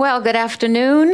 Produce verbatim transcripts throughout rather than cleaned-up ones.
Well, good afternoon.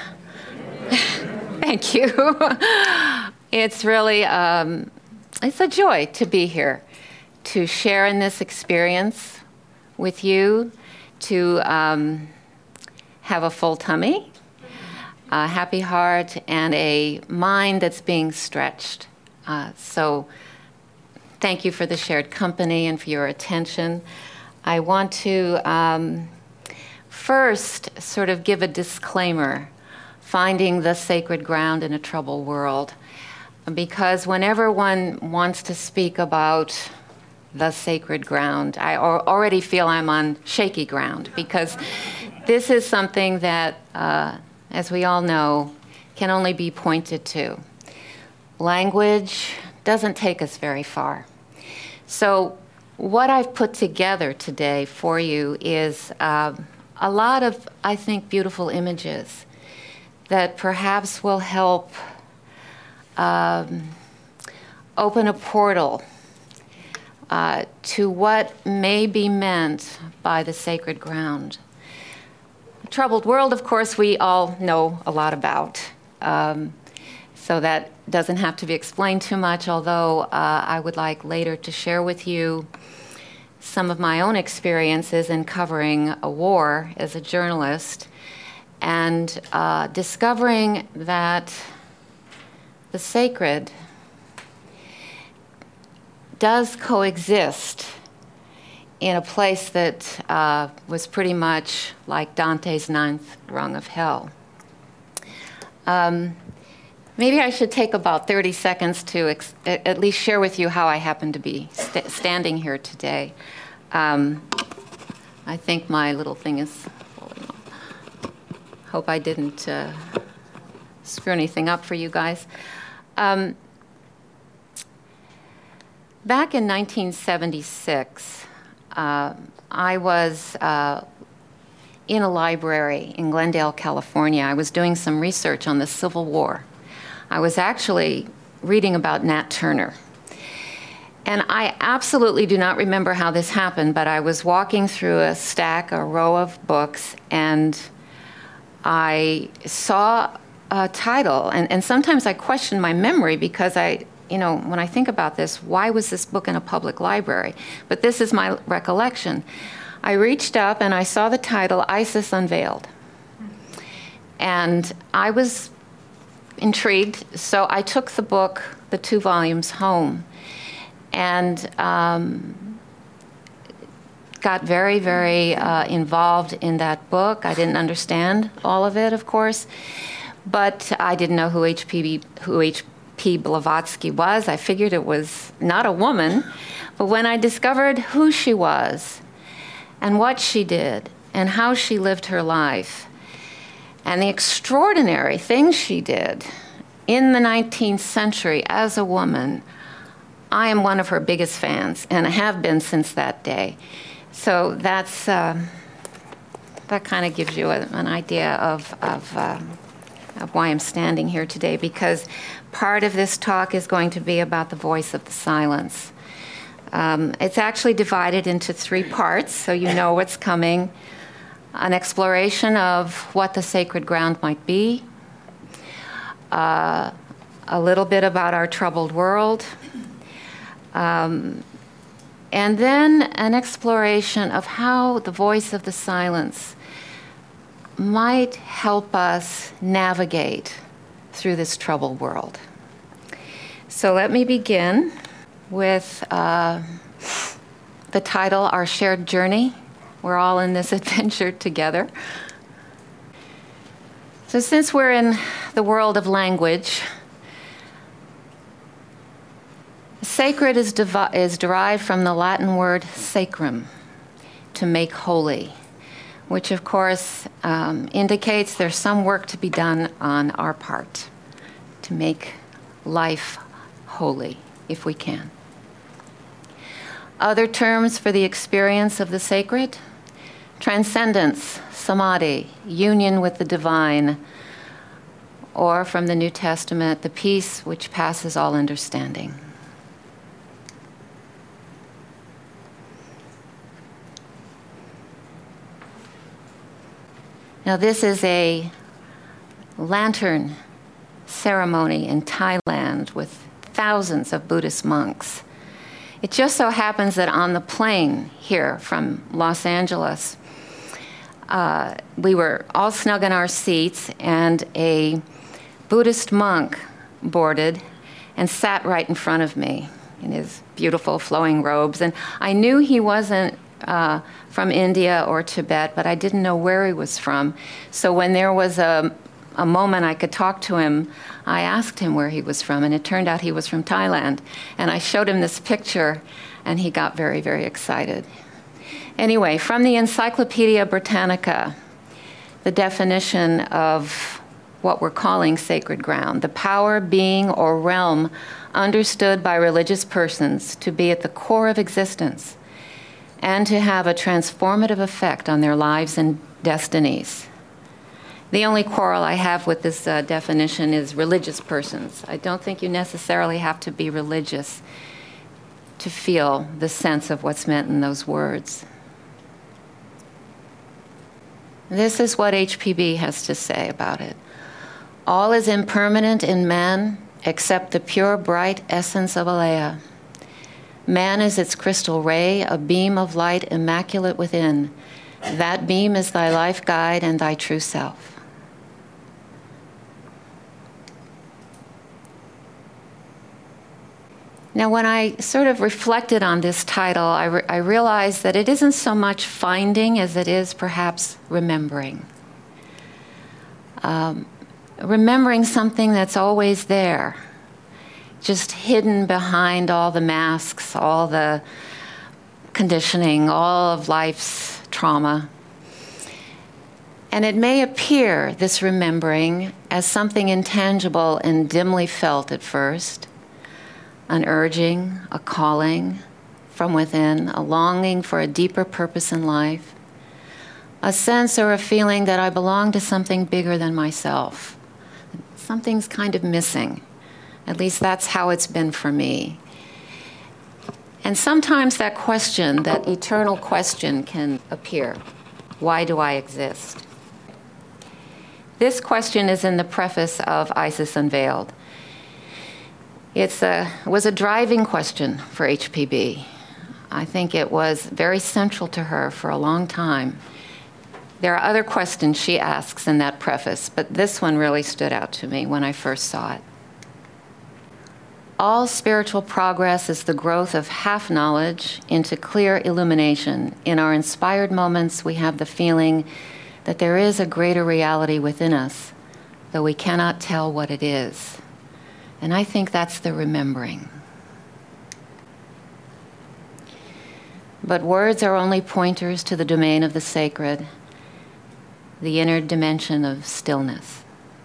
Thank you. It's really, um, it's a joy to be here, to share in this experience with you, to um, have a full tummy, a happy heart, and a mind that's being stretched. Uh, so thank you for the shared company and for your attention. I want to um, first sort of give a disclaimer, finding the sacred ground in a troubled world, because whenever one wants to speak about the sacred ground, I already feel I'm on shaky ground, because this is something that, uh, as we all know, can only be pointed to. Language doesn't take us very far. So what I've put together today for you is uh, a lot of, I think, beautiful images that perhaps will help um, open a portal uh, to what may be meant by the sacred ground. The troubled world, of course, we all know a lot about. Um, so that doesn't have to be explained too much, although uh, I would like later to share with you some of my own experiences in covering a war as a journalist, and uh, discovering that the sacred does coexist in a place that uh, was pretty much like Dante's ninth rung of hell. Um, maybe I should take about thirty seconds to ex at least share with you how I happen to be st standing here today. Um, I think my little thing is falling off. Hope I didn't uh, screw anything up for you guys. Um, back in nineteen seventy-six, uh, I was uh, in a library in Glendale, California. I was doing some research on the Civil War. I was actually reading about Nat Turner. And I absolutely do not remember how this happened, but I was walking through a stack, a row of books, and I saw a title. And, and sometimes I question my memory because I, you know, when I think about this, why was this book in a public library? But this is my recollection. I reached up and I saw the title, ISIS Unveiled. And I was intrigued, so I took the book, the two volumes, home, and um, got very, very uh, involved in that book. I didn't understand all of it, of course, but I didn't know who H P who H P Blavatsky was. I figured it was not a woman, but when I discovered who she was and what she did and how she lived her life and the extraordinary things she did in the nineteenth century as a woman, I am one of her biggest fans, and I have been since that day. So that's, uh, that kind of gives you a, an idea of, of, uh, of why I'm standing here today, because part of this talk is going to be about the voice of the silence. Um, it's actually divided into three parts, so you know what's coming. An exploration of what the sacred ground might be, uh, a little bit about our troubled world, um, and then an exploration of how the voice of the silence might help us navigate through this troubled world. So let me begin with uh, the title, Our Shared Journey. We're all in this adventure together. So since we're in the world of language, sacred is, is derived from the Latin word sacrum, to make holy, which of course um, indicates there's some work to be done on our part to make life holy, if we can. Other terms for the experience of the sacred: transcendence, samadhi, union with the divine, or from the New Testament, the peace which passes all understanding. Now, this is a lantern ceremony in Thailand with thousands of Buddhist monks. It just so happens that on the plane here from Los Angeles, uh, we were all snug in our seats, and a Buddhist monk boarded and sat right in front of me in his beautiful flowing robes. And I knew he wasn't uh, from India or Tibet, but I didn't know where he was from. So when there was a, a moment I could talk to him, I asked him where he was from, and it turned out he was from Thailand. And I showed him this picture, and he got very, very excited. Anyway, from the Encyclopedia Britannica, the definition of what we're calling sacred ground: the power, being, or realm understood by religious persons to be at the core of existence and to have a transformative effect on their lives and destinies. The only quarrel I have with this uh, definition is religious persons. I don't think you necessarily have to be religious to feel the sense of what's meant in those words. This is what H P B has to say about it. All is impermanent in man except the pure, bright essence of Alea. Man is its crystal ray, a beam of light immaculate within. That beam is thy life guide and thy true self. Now, when I sort of reflected on this title, I, re I realized that it isn't so much finding as it is perhaps remembering. Um, remembering something that's always there, just hidden behind all the masks, all the conditioning, all of life's trauma. And it may appear, this remembering, as something intangible and dimly felt at first, an urging, a calling from within, a longing for a deeper purpose in life, a sense or a feeling that I belong to something bigger than myself. Something's kind of missing. At least that's how it's been for me. And sometimes that question, that eternal question, can appear. Why do I exist? This question is in the preface of Isis Unveiled. It's a, it was a driving question for H P B. I think it was very central to her for a long time. There are other questions she asks in that preface, but this one really stood out to me when I first saw it. All spiritual progress is the growth of half-knowledge into clear illumination. In our inspired moments, we have the feeling that there is a greater reality within us, though we cannot tell what it is. And I think that's the remembering. But words are only pointers to the domain of the sacred, the inner dimension of stillness.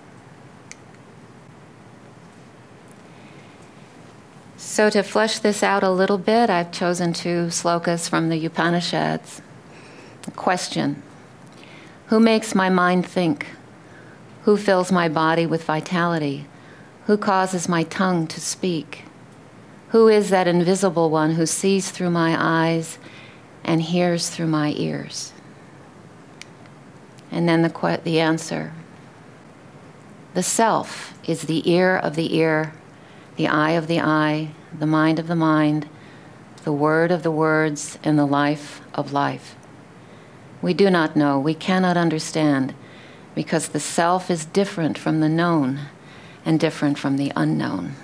So to flesh this out a little bit, I've chosen two slokas from the Upanishads. A question: who makes my mind think? Who fills my body with vitality? Who causes my tongue to speak? Who is that invisible one who sees through my eyes and hears through my ears? And then the, the answer: the self is the ear of the ear, the eye of the eye, the mind of the mind, the word of the words, and the life of life. We do not know, we cannot understand, because the self is different from the known and different from the unknown.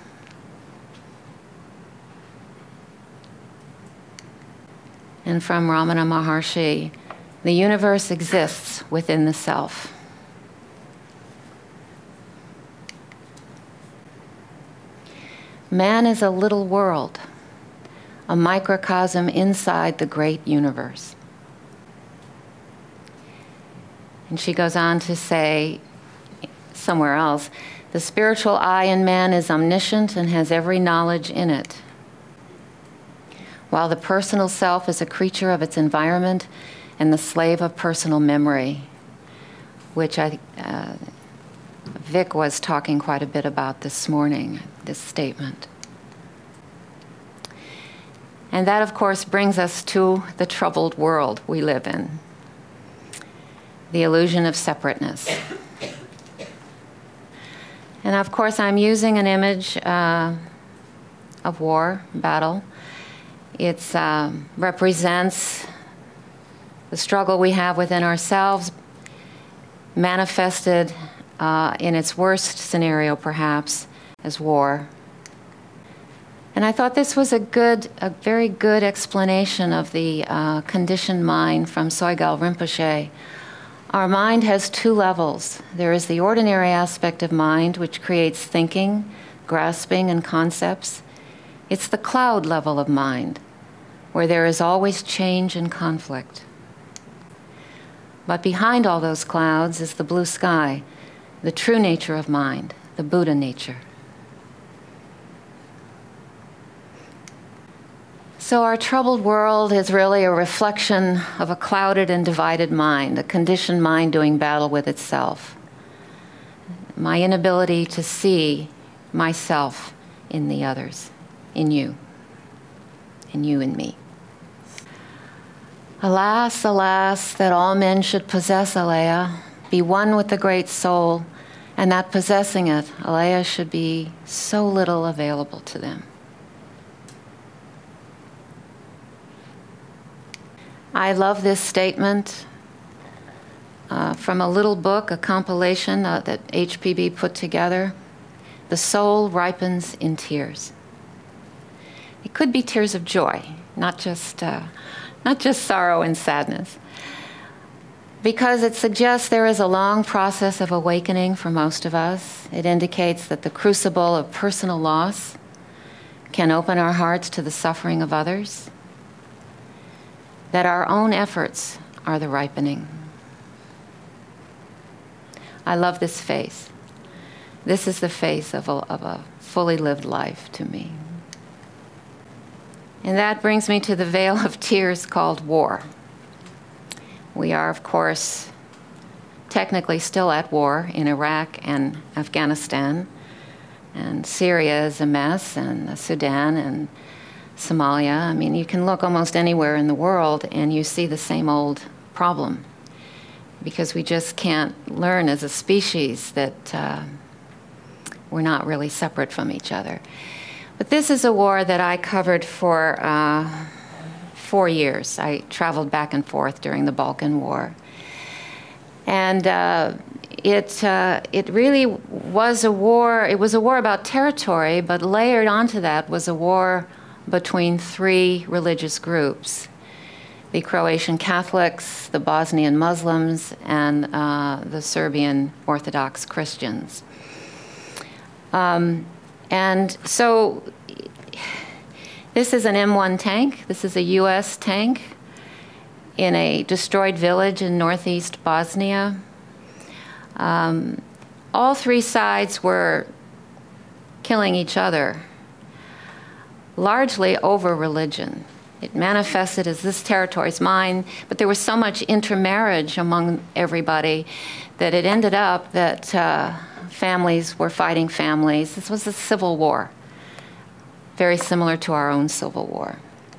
And from Ramana Maharshi, the universe exists within the self. Man is a little world, a microcosm inside the great universe. And she goes on to say somewhere else, the spiritual I in man is omniscient and has every knowledge in it, while the personal self is a creature of its environment and the slave of personal memory, which I, uh, Vic was talking quite a bit about this morning, this statement. And that, of course, brings us to the troubled world we live in. the illusion of separateness. And of course, I'm using an image uh, of war, battle. It uh, represents the struggle we have within ourselves, manifested uh, in its worst scenario, perhaps, as war. And I thought this was a good, a very good explanation of the uh, conditioned mind from Sogyal Rinpoche. Our mind has two levels. There is the ordinary aspect of mind, which creates thinking, grasping, and concepts. It's the cloud level of mind, where there is always change and conflict. But behind all those clouds is the blue sky, the true nature of mind, the Buddha nature. So our troubled world is really a reflection of a clouded and divided mind, a conditioned mind doing battle with itself. My inability to see myself in the others, in you, in you and me. Alas, alas, that all men should possess Alaya, be one with the Great Soul, and that possessing it, Alaya should be so little available to them. I love this statement uh, from a little book, a compilation uh, that H P B put together. The soul ripens in tears. It could be tears of joy, not just, uh, not just sorrow and sadness, because it suggests there is a long process of awakening for most of us. It indicates that the crucible of personal loss can open our hearts to the suffering of others, that our own efforts are the ripening. I love this face. This is the face of a, of a fully lived life to me. And that brings me to the veil of tears called war. We are, of course, technically still at war in Iraq and Afghanistan, and Syria is a mess, and Sudan, and Somalia. I mean, you can look almost anywhere in the world and you see the same old problem, because we just can't learn as a species that uh, we're not really separate from each other. But this is a war that I covered for uh, four years. I traveled back and forth during the Balkan War. And uh, it, uh, it really was a war, it was a war about territory, but layered onto that was a war between three religious groups: the Croatian Catholics, the Bosnian Muslims, and uh, the Serbian Orthodox Christians. Um, and so this is an M one tank. This is a U S tank in a destroyed village in northeast Bosnia. Um, all three sides were killing each other, largely over religion. It manifested as this territory's mine, but there was so much intermarriage among everybody that it ended up that uh, families were fighting families. This was a civil war, very similar to our own civil war.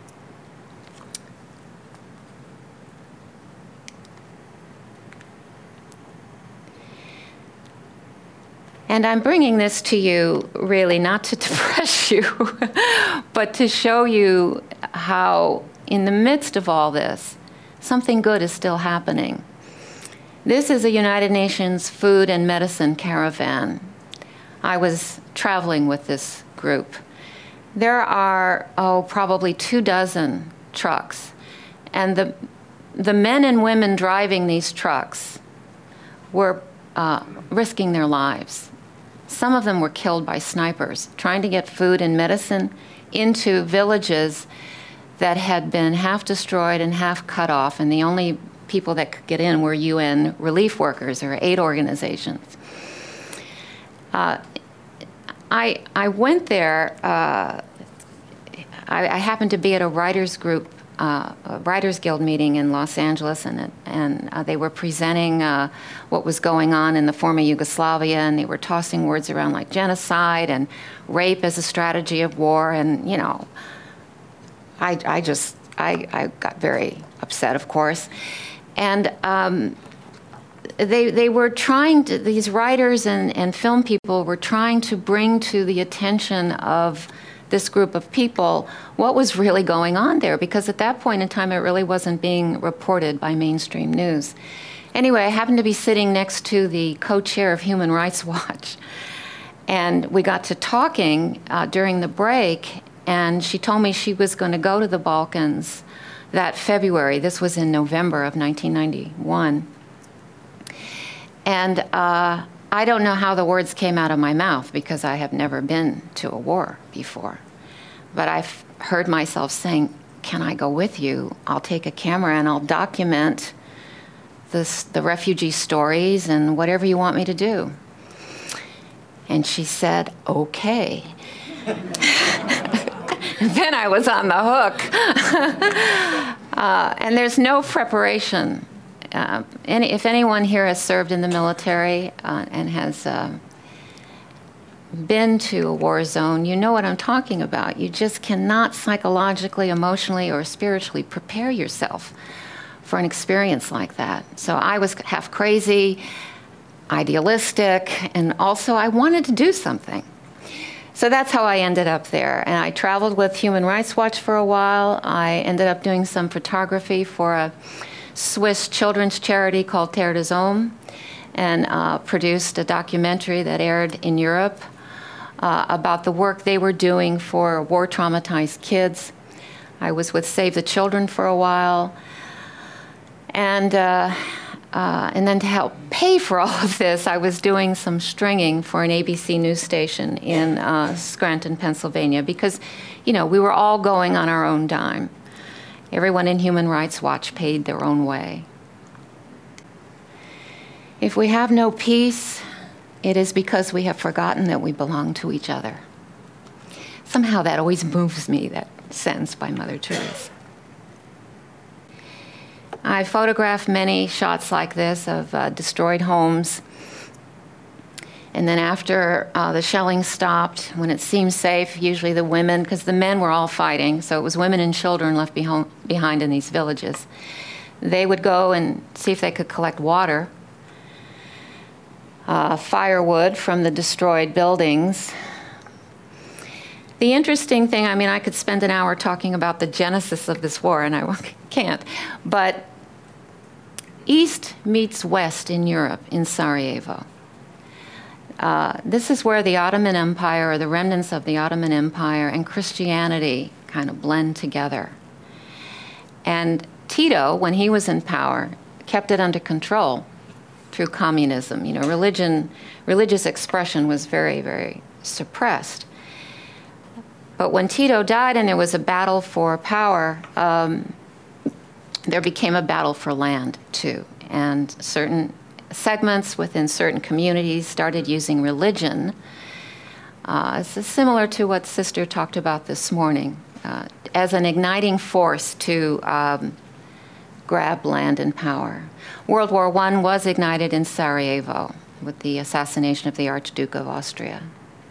And I'm bringing this to you really not to depress you, but to show you how, in the midst of all this, something good is still happening. This is a United Nations food and medicine caravan. I was traveling with this group. There are, oh, probably two dozen trucks. And the, the men and women driving these trucks were uh, risking their lives. Some of them were killed by snipers, trying to get food and medicine into villages that had been half destroyed and half cut off, and the only people that could get in were U N relief workers or aid organizations. Uh, I, I went there, uh, I, I happened to be at a writers group, uh, a Writers Guild meeting in Los Angeles, and, and uh, they were presenting uh, what was going on in the former Yugoslavia, and they were tossing words around like genocide and rape as a strategy of war, and, you know, I, I just, I, I got very upset, of course. And um, they, they were trying to, these writers and, and film people were trying to bring to the attention of this group of people what was really going on there, because at that point in time it really wasn't being reported by mainstream news. Anyway, I happened to be sitting next to the co-chair of Human Rights Watch, and we got to talking uh, during the break, and she told me she was going to go to the Balkans that February. This was in November of nineteen ninety-one. And uh, I don't know how the words came out of my mouth, because I have never been to a war before. But I've heard myself saying, can I go with you? I'll take a camera and I'll document this, the refugee stories and whatever you want me to do. And she said, okay. Then I was on the hook. uh, and there's no preparation. Uh, any, if anyone here has served in the military uh, and has uh, been to a war zone, you know what I'm talking about. You just cannot psychologically, emotionally, or spiritually prepare yourself for an experience like that. So I was half crazy, idealistic, and also I wanted to do something. So that's how I ended up there. And I traveled with Human Rights Watch for a while. I ended up doing some photography for a Swiss children's charity called Terre des Hommes, and uh, produced a documentary that aired in Europe uh, about the work they were doing for war-traumatized kids. I was with Save the Children for a while. And, uh, uh, and then to help pay for all of this, I was doing some stringing for an A B C news station in uh, Scranton, Pennsylvania, because, you know, we were all going on our own dime. Everyone in Human Rights Watch paid their own way. If we have no peace, it is because we have forgotten that we belong to each other. Somehow that always moves me, that sentence by Mother Teresa. I photographed many shots like this of uh, destroyed homes. And then after uh, the shelling stopped, when it seemed safe, usually the women, because the men were all fighting, so it was women and children left beho- behind in these villages. They would go and see if they could collect water, uh, firewood from the destroyed buildings. The interesting thing, I mean, I could spend an hour talking about the genesis of this war, and I can't, but East meets West in Europe, in Sarajevo. Uh, this is where the Ottoman Empire, or the remnants of the Ottoman Empire, and Christianity kind of blend together. And Tito, when he was in power, kept it under control through communism. You know, religion, religious expression was very, very suppressed. But when Tito died and there was a battle for power, um, there became a battle for land, too. And certain segments within certain communities started using religion. Uh, it's similar to what Sister talked about this morning, uh, as an igniting force to um, grab land and power. World War One was ignited in Sarajevo with the assassination of the Archduke of Austria.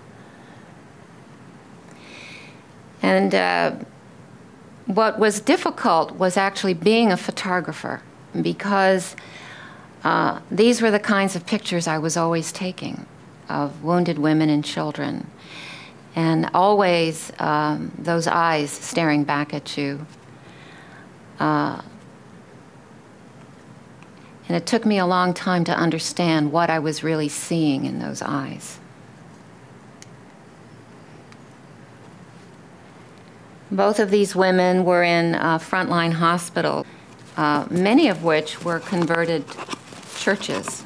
And uh, what was difficult was actually being a photographer, because uh, these were the kinds of pictures I was always taking of wounded women and children. And always um, those eyes staring back at you. Uh, and it took me a long time to understand what I was really seeing in those eyes. Both of these women were in uh, frontline hospitals, uh, many of which were converted churches.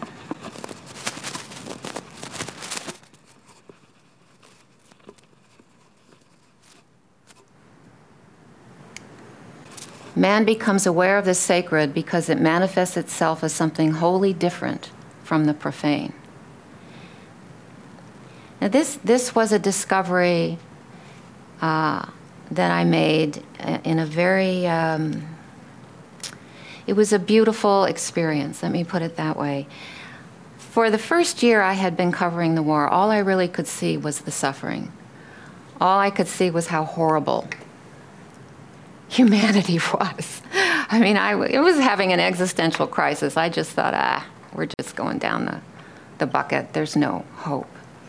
Man becomes aware of the sacred because it manifests itself as something wholly different from the profane. Now this, this was a discovery uh, that I made in a very, um, it was a beautiful experience, let me put it that way. For the first year I had been covering the war, all I really could see was the suffering. All I could see was how horrible humanity was. I mean, I it was having an existential crisis. I just thought, ah, we're just going down the, the bucket. There's no hope.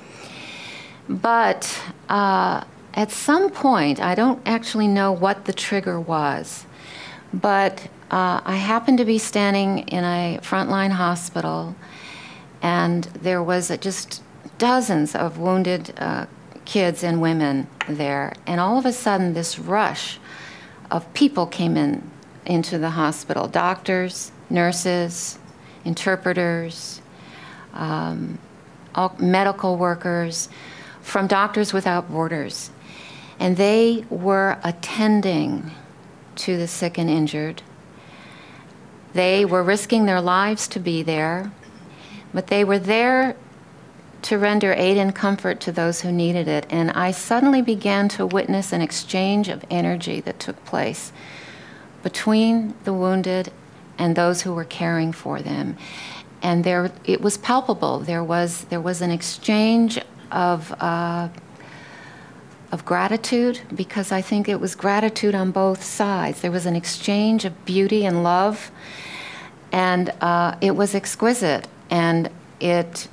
But uh, at some point, I don't actually know what the trigger was, but uh, I happened to be standing in a frontline hospital, and there was uh, just dozens of wounded uh, kids and women there, and all of a sudden this rush of people came in into the hospital, doctors, nurses, interpreters, um, all medical workers, from Doctors Without Borders. And they were attending to the sick and injured. They were risking their lives to be there, but they were there to render aid and comfort to those who needed it. And I suddenly began to witness an exchange of energy that took place between the wounded and those who were caring for them. And there, it was palpable. There was, there was an exchange of, uh, of gratitude, because I think it was gratitude on both sides. There was an exchange of beauty and love, and uh, it was exquisite. And it,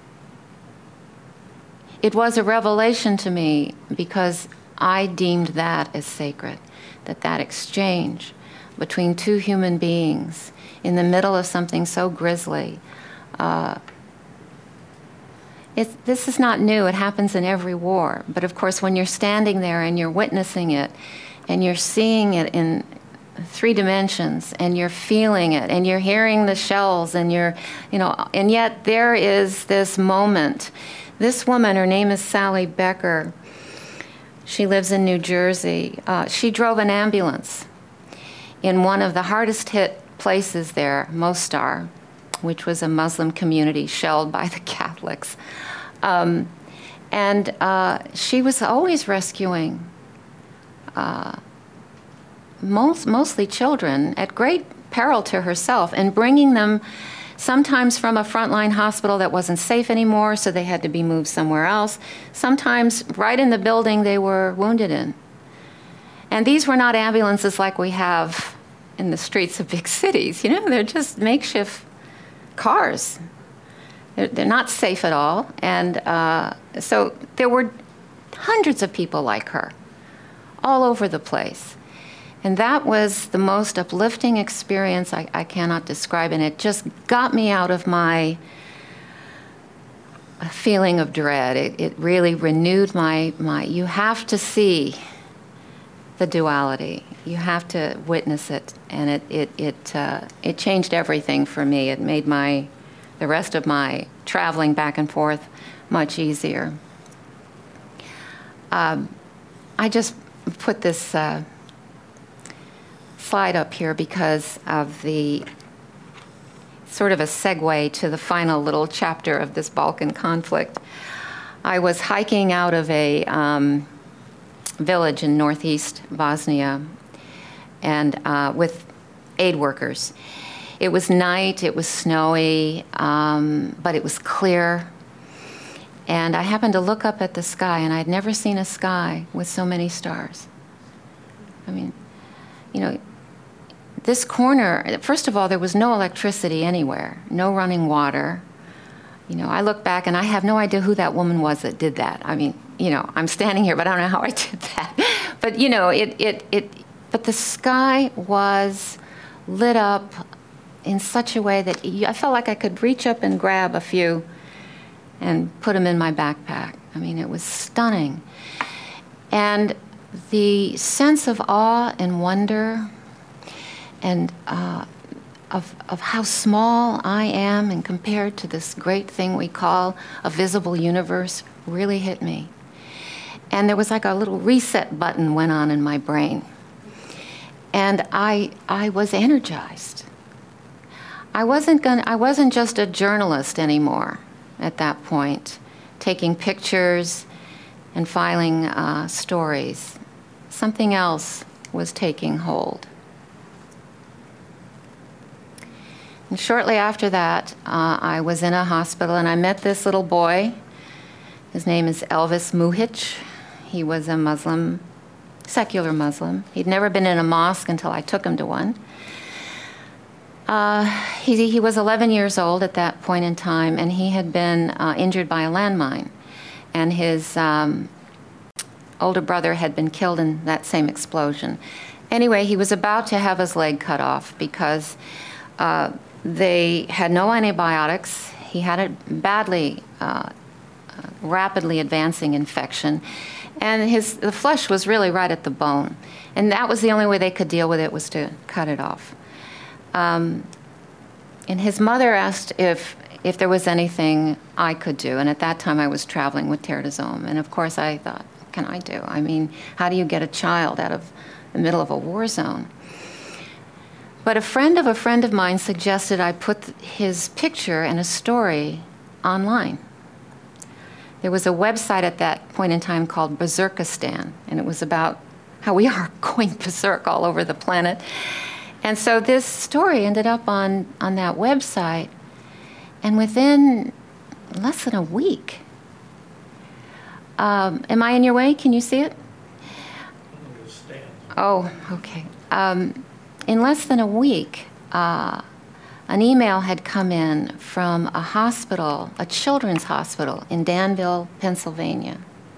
it was a revelation to me, because I deemed that as sacred, that that exchange between two human beings in the middle of something so grisly. Uh, it's, this is not new. It happens in every war. But of course, when you're standing there and you're witnessing it, and you're seeing it in three dimensions, and you're feeling it, and you're hearing the shells, and you're, you know, and yet there is this moment. This woman, her name is Sally Becker. She lives in New Jersey. Uh, she drove an ambulance in one of the hardest hit places there, Mostar, which was a Muslim community shelled by the Catholics. Um, and uh, she was always rescuing uh, most, mostly children at great peril to herself, and bringing them sometimes from a frontline hospital that wasn't safe anymore, so they had to be moved somewhere else. Sometimes right in the building they were wounded in. And these were not ambulances like we have in the streets of big cities. You know, they're just makeshift cars. They're, they're not safe at all. And uh, so there were hundreds of people like her all over the place. And that was the most uplifting experience I, I cannot describe. And it just got me out of my feeling of dread. It, it really renewed my, my, you have to see the duality. You have to witness it. And it, it, it, uh, it changed everything for me. It made my, the rest of my traveling back and forth much easier. Um, I just put this uh, slide up here because of the sort of a segue to the final little chapter of this Balkan conflict. I was hiking out of a um, village in northeast Bosnia, and uh, with aid workers. It was night, it was snowy, um, but it was clear. And I happened to look up at the sky, and I'd never seen a sky with so many stars. I mean, you know, this corner, first of all, there was no electricity anywhere, no running water. You know, I look back and I have no idea who that woman was that did that. I mean, you know, I'm standing here, but I don't know how I did that. But, you know, it, it, it, but the sky was lit up in such a way that I felt like I could reach up and grab a few and put them in my backpack. I mean, it was stunning. And the sense of awe and wonder and uh, of, of how small I am and compared to this great thing we call a visible universe really hit me. And there was like a little reset button went on in my brain. And I, I was energized. I wasn't gonna, I wasn't just a journalist anymore at that point, taking pictures and filing uh, stories. Something else was taking hold. And shortly after that, uh, I was in a hospital and I met this little boy. His name is Elvis Muhic. He was a Muslim, secular Muslim. He'd never been in a mosque until I took him to one. Uh, he, he was eleven years old at that point in time, and he had been uh, injured by a landmine. And his um, older brother had been killed in that same explosion. Anyway, he was about to have his leg cut off because uh, they had no antibiotics. He had a badly, uh, rapidly advancing infection. And his, the flesh was really right at the bone. And that was the only way they could deal with it, was to cut it off. Um, and his mother asked if, if there was anything I could do. And at that time, I was traveling with Terre des Hommes. And of course, I thought, what can I do? I mean, how do you get a child out of the middle of a war zone? But a friend of a friend of mine suggested I put his picture and a story online. There was a website at that point in time called Berserkistan, and it was about how we are going berserk all over the planet. And so this story ended up on, on that website, and within less than a week, um, am I in your way? Can you see it? Oh, okay. Um, in less than a week, uh, an email had come in from a hospital, a children's hospital in Danville, Pennsylvania.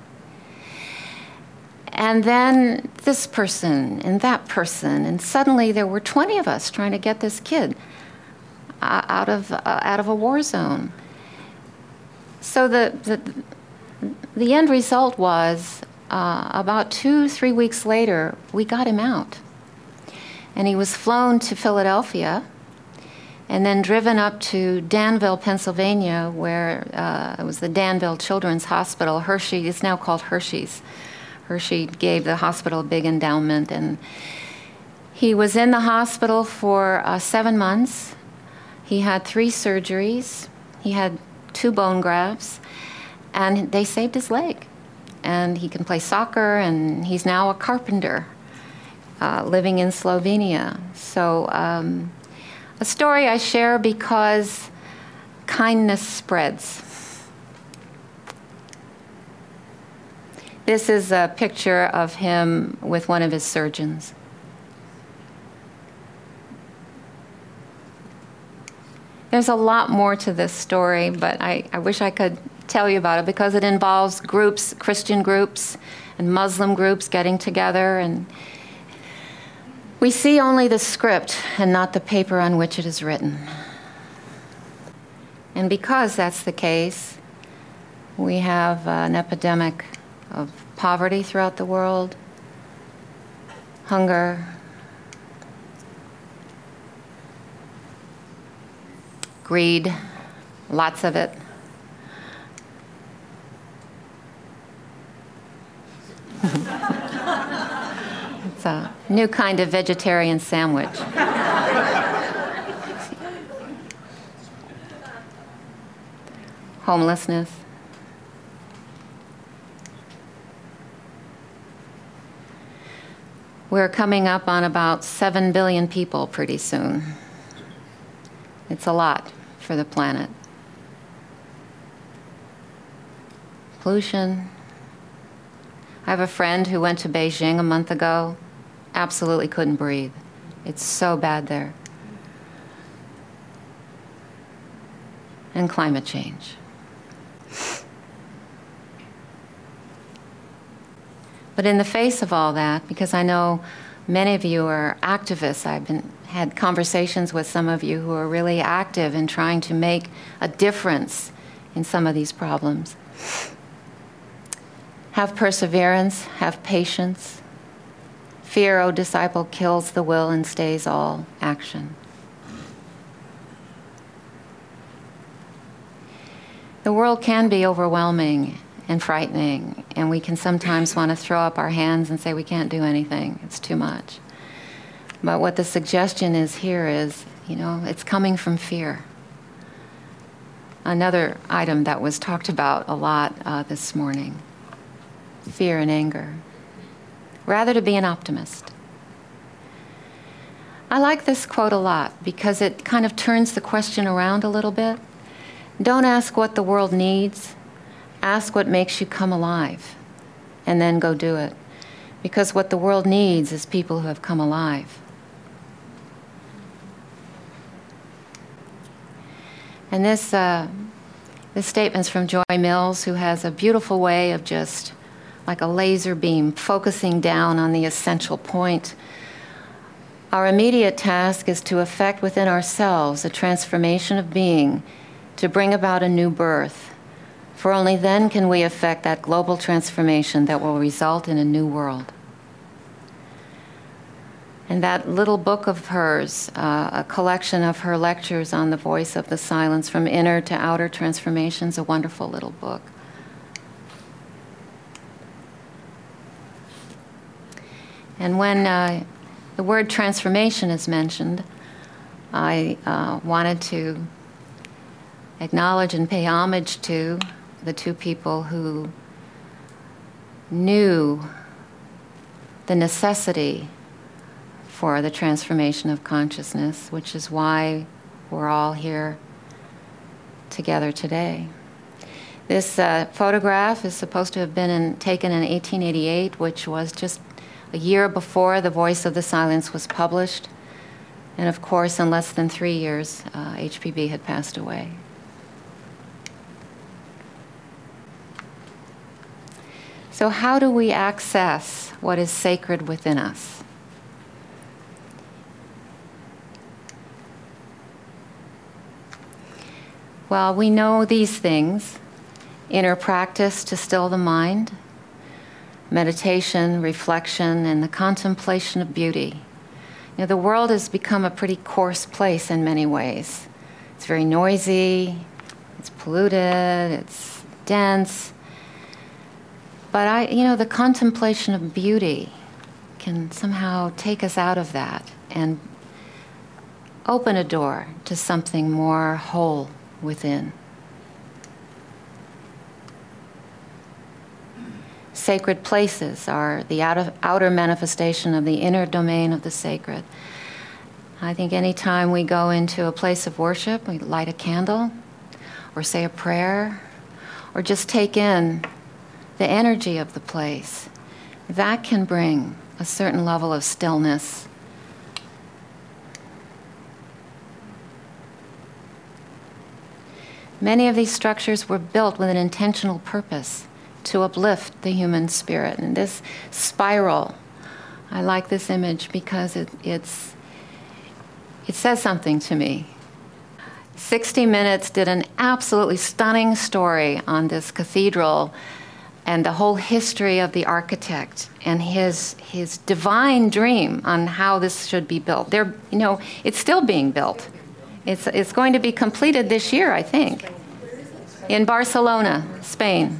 And then this person and that person, and suddenly there were twenty of us trying to get this kid uh, out of uh, out of a war zone. So the the, the end result was uh, about two, three weeks later, we got him out. And he was flown to Philadelphia and then driven up to Danville, Pennsylvania, where uh, it was the Danville Children's Hospital. Hershey, it's now called Hershey's. Hershey gave the hospital a big endowment, and he was in the hospital for uh, seven months. He had three surgeries. He had two bone grafts, and they saved his leg. And he can play soccer, and he's now a carpenter uh, living in Slovenia. So um, a story I share because kindness spreads. This is a picture of him with one of his surgeons. There's a lot more to this story, but I, I wish I could tell you about it because it involves groups, Christian groups and Muslim groups getting together, and we see only the script and not the paper on which it is written. And because that's the case, we have uh, an epidemic of poverty throughout the world, hunger, greed, lots of it. It's a new kind of vegetarian sandwich. Homelessness. We're coming up on about seven billion people pretty soon. It's a lot for the planet. Pollution. I have a friend who went to Beijing a month ago, absolutely couldn't breathe. It's so bad there. And climate change. But in the face of all that, because I know many of you are activists, I've been, had conversations with some of you who are really active in trying to make a difference in some of these problems. Have perseverance, have patience. Fear, O disciple, kills the will and stays all action. The world can be overwhelming and frightening, and we can sometimes want to throw up our hands and say we can't do anything, it's too much. But what the suggestion is here is, you know, it's coming from fear. Another item that was talked about a lot uh, this morning, fear and anger. Rather to be an optimist. I like this quote a lot because it kind of turns the question around a little bit. Don't ask what the world needs. Ask what makes you come alive, and then go do it. Because what the world needs is people who have come alive. And this, uh, this statement's from Joy Mills, who has a beautiful way of just, like a laser beam, focusing down on the essential point. Our immediate task is to effect within ourselves a transformation of being, to bring about a new birth. For only then can we effect that global transformation that will result in a new world. And that little book of hers, uh, a collection of her lectures on the voice of the silence, From Inner to Outer Transformations, a wonderful little book. And when uh, the word transformation is mentioned, I uh, wanted to acknowledge and pay homage to the two people who knew the necessity for the transformation of consciousness, which is why we're all here together today. This uh, photograph is supposed to have been in, taken in eighteen eighty-eight, which was just a year before The Voice of the Silence was published. And of course, in less than three years, uh, H P B had passed away. So how do we access what is sacred within us? Well, we know these things: inner practice to still the mind, meditation, reflection, and the contemplation of beauty. You know, the world has become a pretty coarse place in many ways. It's very noisy, it's polluted, it's dense. But I, you know, the contemplation of beauty can somehow take us out of that and open a door to something more whole within. Sacred places are the outer, outer manifestation of the inner domain of the sacred. I think anytime we go into a place of worship, we light a candle, or say a prayer, or just take in the energy of the place, that can bring a certain level of stillness. Many of these structures were built with an intentional purpose to uplift the human spirit. And this spiral, I like this image because it, it's, it says something to me. sixty minutes did an absolutely stunning story on this cathedral and the whole history of the architect and his, his divine dream on how this should be built. They're, you know, it's still being built. It's, it's going to be completed this year, I think, in Barcelona, Spain.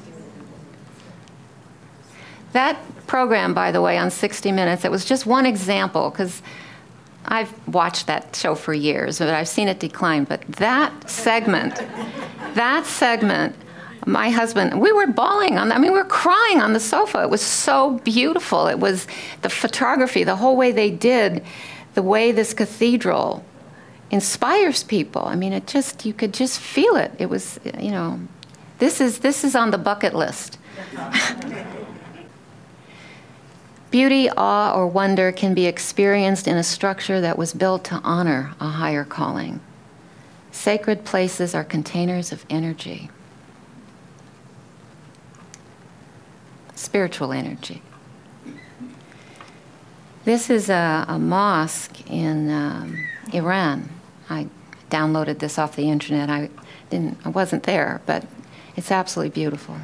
That program, by the way, on sixty minutes, it was just one example, because I've watched that show for years, but I've seen it decline. But that segment, that segment, my husband, we were bawling on, I mean, we were crying on the sofa. It was so beautiful. It was the photography, the whole way they did, the way this cathedral inspires people. I mean, it just, you could just feel it. It was, you know, this is, this is on the bucket list. Beauty, awe, or wonder can be experienced in a structure that was built to honor a higher calling. Sacred places are containers of energy, spiritual energy. This is a, a mosque in um, Iran. I downloaded this off the internet. I didn't, I wasn't there, but it's absolutely beautiful.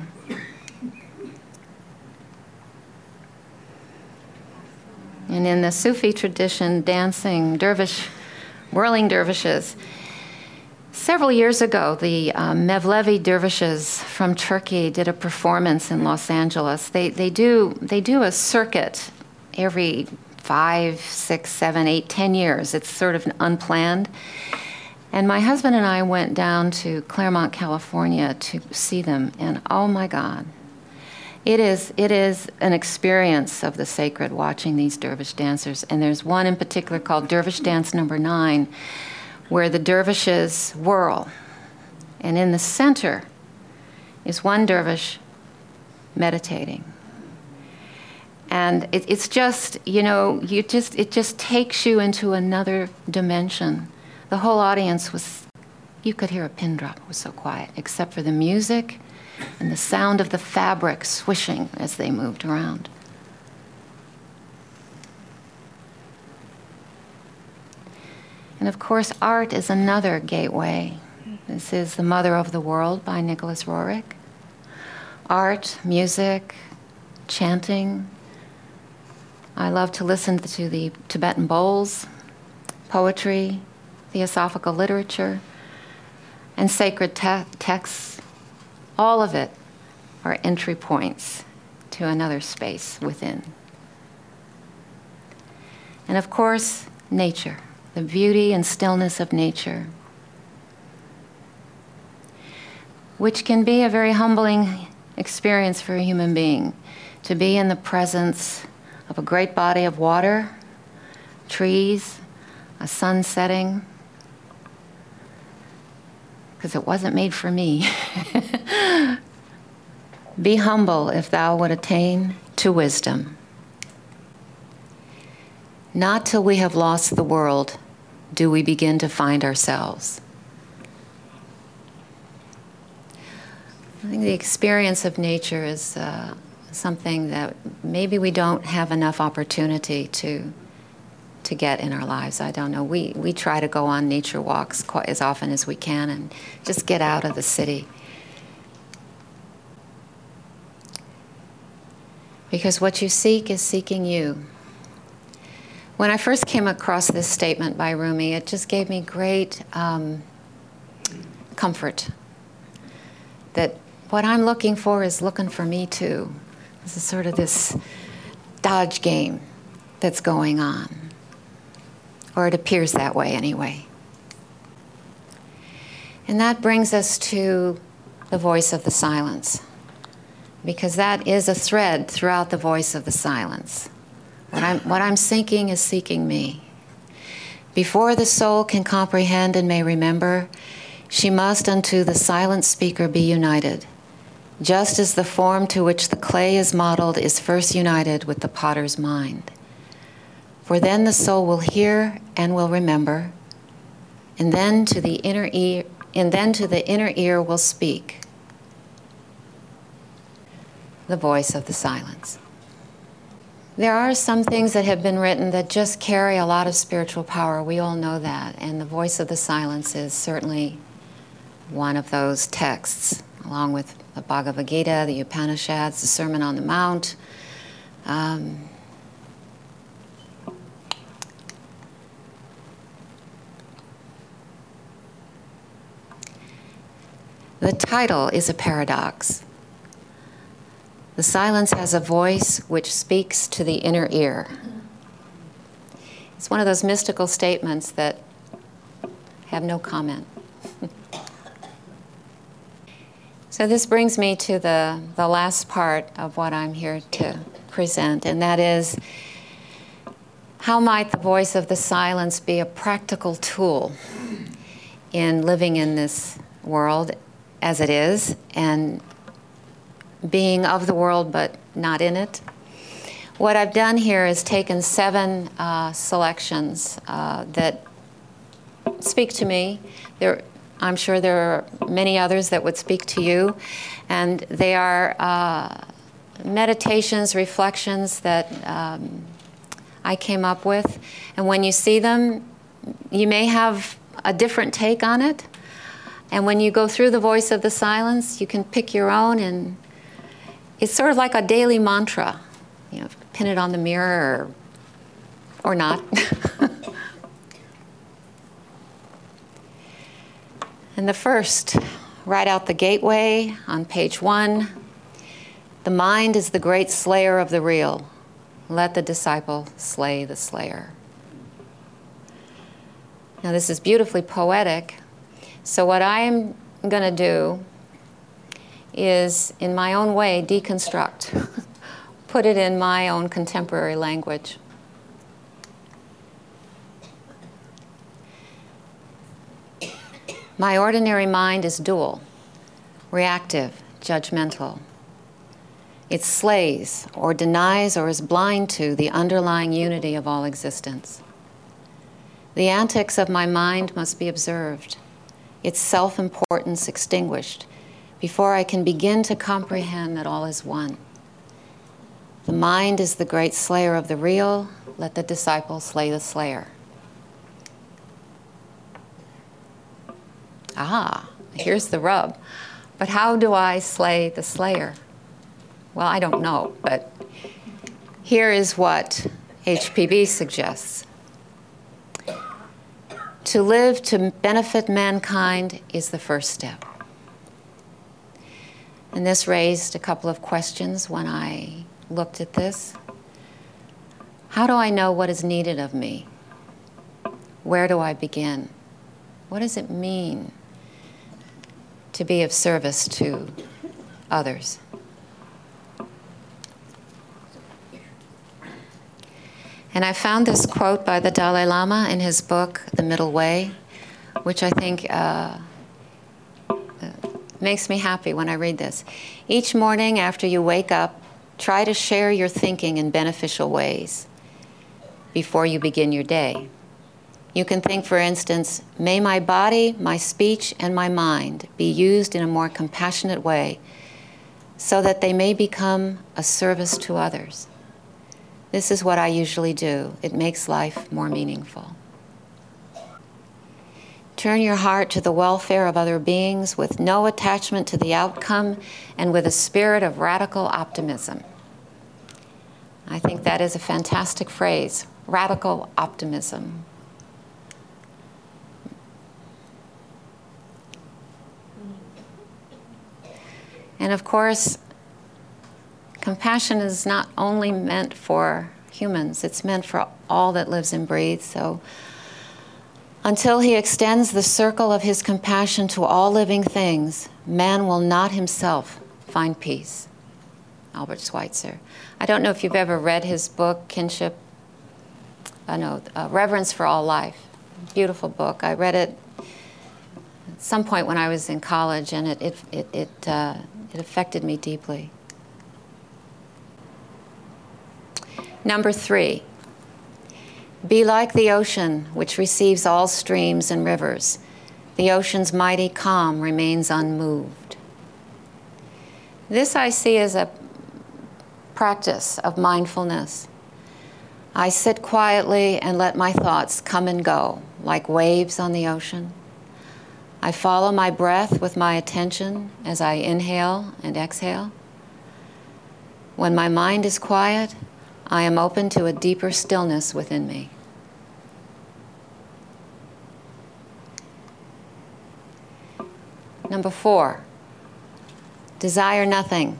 And in the Sufi tradition, dancing dervish, whirling dervishes. Several years ago, the uh, Mevlevi dervishes from Turkey did a performance in Los Angeles. They, they, do, they do a circuit every five, six, seven, eight, ten years. It's sort of unplanned. And my husband and I went down to Claremont, California to see them, and oh my God. It is, it is an experience of the sacred watching these dervish dancers. And there's one in particular called Dervish Dance Number Nine, where the dervishes whirl. And in the center is one dervish meditating. And it, it's just, you know, you just, it just takes you into another dimension. The whole audience was You could hear a pin drop. It was so quiet, except for the music and the sound of the fabric swishing as they moved around. And of course, art is another gateway. This is The Mother of the World by Nicholas Roerich. Art, music, chanting. I love to listen to the Tibetan bowls, poetry, theosophical literature, and sacred te- texts. All of it are entry points to another space within. And of course, nature, the beauty and stillness of nature, which can be a very humbling experience for a human being, to be in the presence of a great body of water, trees, a sun setting, because it wasn't made for me. Be humble if thou would attain to wisdom. Not till we have lost the world do we begin to find ourselves. I think the experience of nature is uh, something that maybe we don't have enough opportunity to to get in our lives. I don't know. We we try to go on nature walks quite as often as we can and just get out of the city. Because what you seek is seeking you. When I first came across this statement by Rumi, it just gave me great um, comfort that what I'm looking for is looking for me too. This is sort of this dodge game that's going on. Or it appears that way anyway. And that brings us to the voice of the silence, because that is a thread throughout the voice of the silence. What I'm, what I'm seeking is seeking me. Before the soul can comprehend and may remember, she must unto the silent speaker be united, just as the form to which the clay is modeled is first united with the potter's mind. For then the soul will hear and will remember, and then to the inner ear, and then to the inner ear will speak the voice of the silence. There are some things that have been written that just carry a lot of spiritual power. We all know that. And the voice of the silence is certainly one of those texts, along with the Bhagavad Gita, the Upanishads, the Sermon on the Mount. Um, the title is a paradox. The silence has a voice which speaks to the inner ear. It's one of those mystical statements that have no comment. So this brings me to the, the last part of what I'm here to present, and that is, how might the voice of the silence be a practical tool in living in this world as it is, and being of the world but not in it? What I've done here is taken seven uh, selections uh, that speak to me. There, I'm sure there are many others that would speak to you, and they are uh, meditations, reflections that um, I came up with. And when you see them, you may have a different take on it. And when you go through the voice of the silence, you can pick your own, and it's sort of like a daily mantra. You know, pin it on the mirror or, or not. And the first, right out the gateway on page one, the mind is the great slayer of the real. Let the disciple slay the slayer. Now this is beautifully poetic. So what I'm going to do is, in my own way, deconstruct, put it in my own contemporary language. My ordinary mind is dual, reactive, judgmental. It slays or denies or is blind to the underlying unity of all existence. The antics of my mind must be observed, its self-importance extinguished, before I can begin to comprehend that all is one. The mind is the great slayer of the real. Let the disciple slay the slayer. Ah, here's the rub. But how do I slay the slayer? Well, I don't know, but here is what H P B suggests. To live to benefit mankind is the first step. And this raised a couple of questions when I looked at this. How do I know what is needed of me? Where do I begin? What does it mean to be of service to others? And I found this quote by the Dalai Lama in his book, The Middle Way, which I think uh, makes me happy when I read this. Each morning after you wake up, try to share your thinking in beneficial ways before you begin your day. You can think, for instance, may my body, my speech, and my mind be used in a more compassionate way so that they may become a service to others. This is what I usually do. It makes life more meaningful. Turn your heart to the welfare of other beings with no attachment to the outcome and with a spirit of radical optimism. I think that is a fantastic phrase, radical optimism. And of course, compassion is not only meant for humans, it's meant for all that lives and breathes. So until he extends the circle of his compassion to all living things, man will not himself find peace. Albert Schweitzer. I don't know if you've ever read his book, Kinship, uh, no, uh, Reverence for All Life. Beautiful book. I read it at some point when I was in college, and it, it, it, it, uh, it affected me deeply. Number three, be like the ocean, which receives all streams and rivers. The ocean's mighty calm remains unmoved. This I see as a practice of mindfulness. I sit quietly and let my thoughts come and go, like waves on the ocean. I follow my breath with my attention as I inhale and exhale. When my mind is quiet, I am open to a deeper stillness within me. Number four, desire nothing.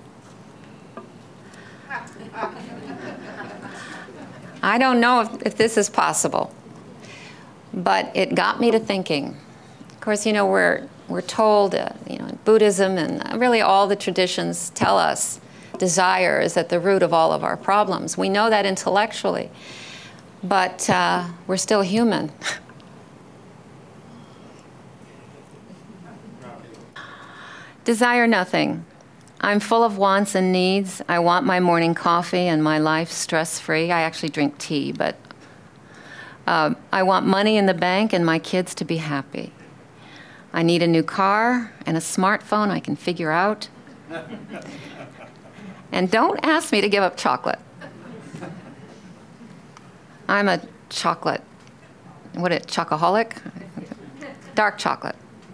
I don't know if, if this is possible, but it got me to thinking. Of course, you know, we're, we're told, uh, you know, Buddhism and really all the traditions tell us desire is at the root of all of our problems. We know that intellectually, but uh, we're still human. Desire nothing. I'm full of wants and needs. I want my morning coffee and my life stress-free. I actually drink tea, but uh, I want money in the bank and my kids to be happy. I need a new car and a smartphone I can figure out. And don't ask me to give up chocolate. I'm a chocolate, what is it, chocoholic? Dark chocolate.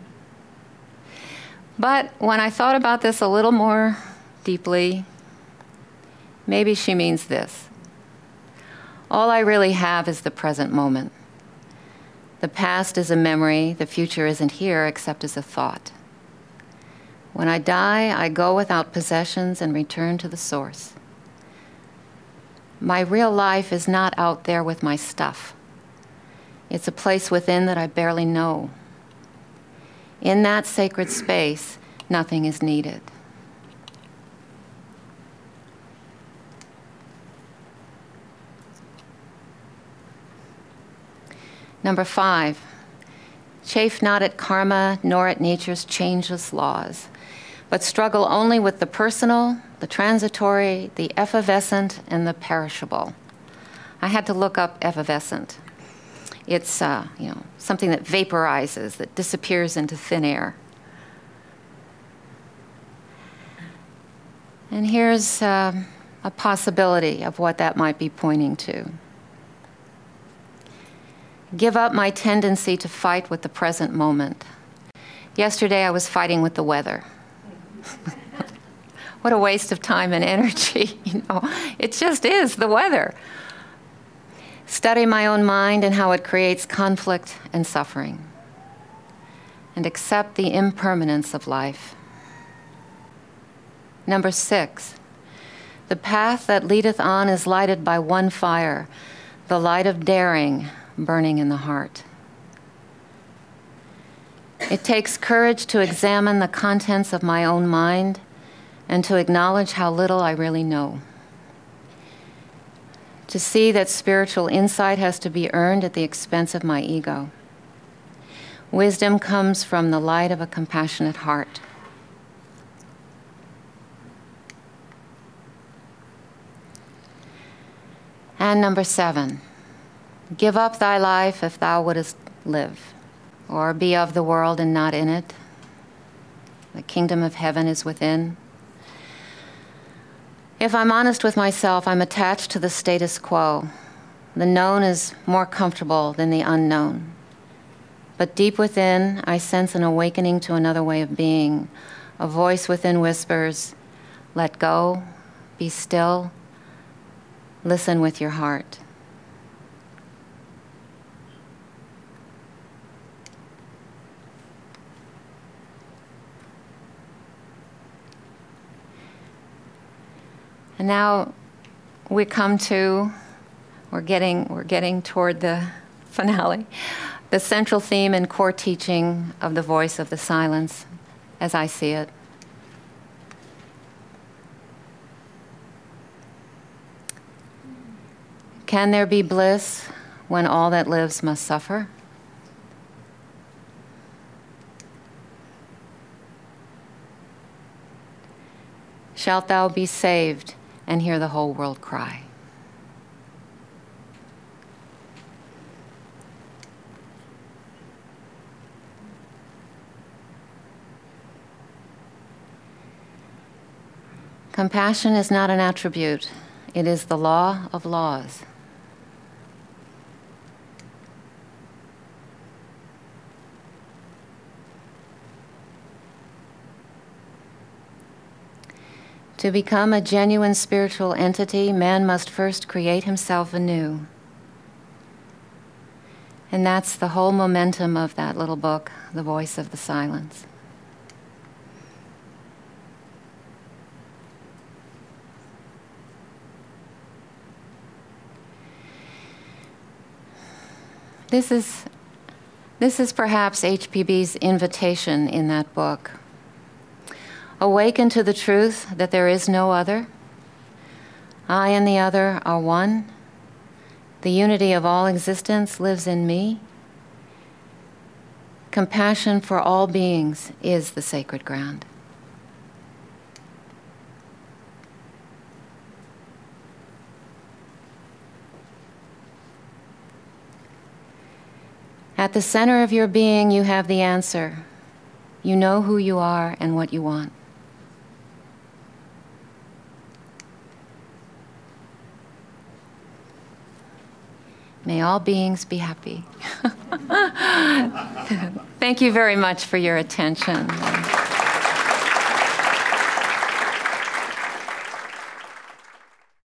But when I thought about this a little more deeply, maybe she means this. All I really have is the present moment. The past is a memory, the future isn't here except as a thought. When I die, I go without possessions and return to the source. My real life is not out there with my stuff. It's a place within that I barely know. In that sacred space, nothing is needed. Number five, chafe not at karma nor at nature's changeless laws, but struggle only with the personal, the transitory, the effervescent, and the perishable. I had to look up effervescent. It's uh, you know, something that vaporizes, that disappears into thin air. And here's uh, a possibility of what that might be pointing to. Give up my tendency to fight with the present moment. Yesterday I was fighting with the weather. What a waste of time and energy, you know. It just is the weather. Study my own mind and how it creates conflict and suffering. And accept the impermanence of life. Number six, the path that leadeth on is lighted by one fire, the light of daring burning in the heart. It takes courage to examine the contents of my own mind and to acknowledge how little I really know. To see that spiritual insight has to be earned at the expense of my ego. Wisdom comes from the light of a compassionate heart. And number seven, give up thy life if thou wouldest live, or be of the world and not in it. The kingdom of heaven is within. If I'm honest with myself, I'm attached to the status quo. The known is more comfortable than the unknown. But deep within, I sense an awakening to another way of being. A voice within whispers, let go, be still, listen with your heart. And now we come to, we're getting, we're getting toward the finale, the central theme and core teaching of the voice of the silence, as I see it. Can there be bliss when all that lives must suffer? Shalt thou be saved and hear the whole world cry? Compassion is not an attribute. It is the law of laws. To become a genuine spiritual entity, man must first create himself anew. And that's the whole momentum of that little book, The Voice of the Silence. This is, this is perhaps H P B's invitation in that book. Awaken to the truth that there is no other. I and the other are one. The unity of all existence lives in me. Compassion for all beings is the sacred ground. At the center of your being, you have the answer. You know who you are and what you want. May all beings be happy. Thank you very much for your attention.